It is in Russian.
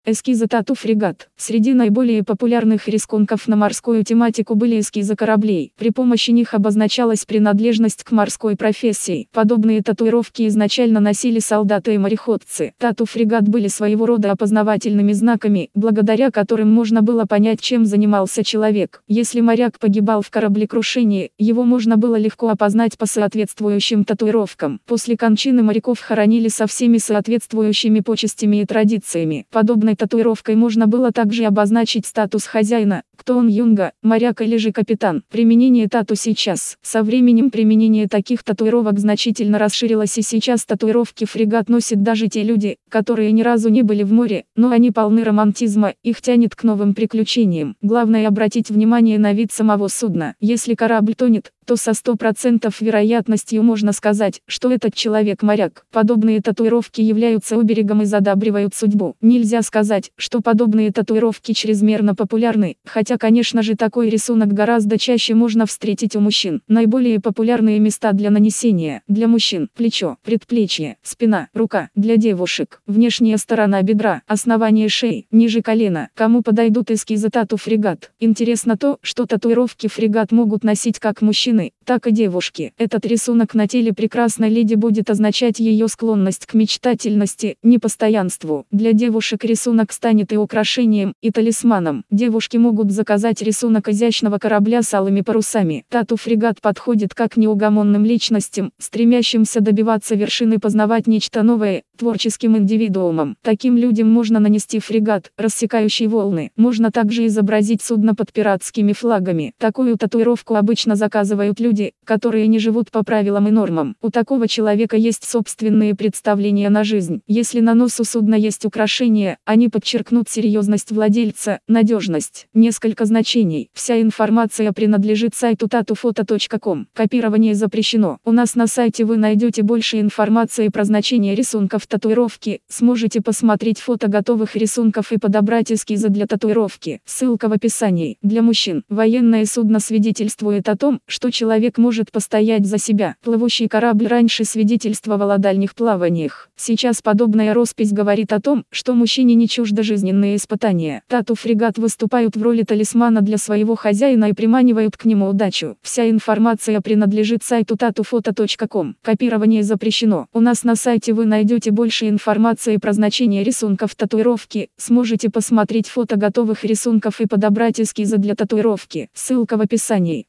Эскизы тату «Фрегат». Среди наиболее популярных рисунков на морскую тематику были эскизы кораблей. При помощи них обозначалась принадлежность к морской профессии. Подобные татуировки изначально носили солдаты и мореходцы. Тату «Фрегат» были своего рода опознавательными знаками, благодаря которым можно было понять, чем занимался человек. Если моряк погибал в кораблекрушении, его можно было легко опознать по соответствующим татуировкам. После кончины моряков хоронили со всеми соответствующими почестями и традициями. Подобной татуировкой можно было также обозначить статус хозяина, кто он, юнга, моряк или же капитан. Применение тату сейчас. Со временем применение таких татуировок значительно расширилось, и сейчас татуировки «Фрегат» носят даже те люди, которые ни разу не были в море, но они полны романтизма, их тянет к новым приключениям. Главное обратить внимание на вид самого судна. Если корабль тонет, то со 100% вероятностью можно сказать, что этот человек моряк. Подобные татуировки являются оберегом и задабривают судьбу. Нельзя сказать, что подобные татуировки чрезмерно популярны, хотя, конечно же, такой рисунок гораздо чаще можно встретить у мужчин. Наиболее популярные места для нанесения: для мужчин – плечо, предплечье, спина, рука; для девушек – внешняя сторона бедра, основание шеи, ниже колена. Кому подойдут эскизы тату «Фрегат»? Интересно то, что татуировки «Фрегат» могут носить как мужчины, так и девушки. Этот рисунок на теле прекрасной леди будет означать ее склонность к мечтательности, непостоянству. Для девушек рисунок станет и украшением, и талисманом. Девушки могут заказать рисунок изящного корабля с алыми парусами. Тату «Фрегат» подходит как неугомонным личностям, стремящимся добиваться вершины, познавать нечто новое, творческим индивидуумам. Таким людям можно нанести фрегат, рассекающий волны. Можно также изобразить судно под пиратскими флагами. Такую татуировку обычно заказывают люди, которые не живут по правилам и нормам. У такого человека есть собственные представления на жизнь. Если на носу судна есть украшения, они подчеркнут серьезность владельца, надежность. Несколько значений. Вся информация принадлежит сайту tatufoto.com. Копирование запрещено. У нас на сайте вы найдете больше информации про значение рисунков татуировки, сможете посмотреть фото готовых рисунков и подобрать эскизы для татуировки. Ссылка в описании. Для мужчин. Военное судно свидетельствует о том, что человек может постоять за себя. Плывущий корабль раньше свидетельствовал о дальних плаваниях. Сейчас подобная роспись говорит о том, что мужчине не чужды жизненные испытания. Тату «Фрегат» выступают в роли талисмана для своего хозяина и приманивают к нему удачу. Вся информация принадлежит сайту tatufoto.com. Копирование запрещено. У нас на сайте вы найдете больше информации про значение рисунков татуировки, сможете посмотреть фото готовых рисунков и подобрать эскизы для татуировки. Ссылка в описании.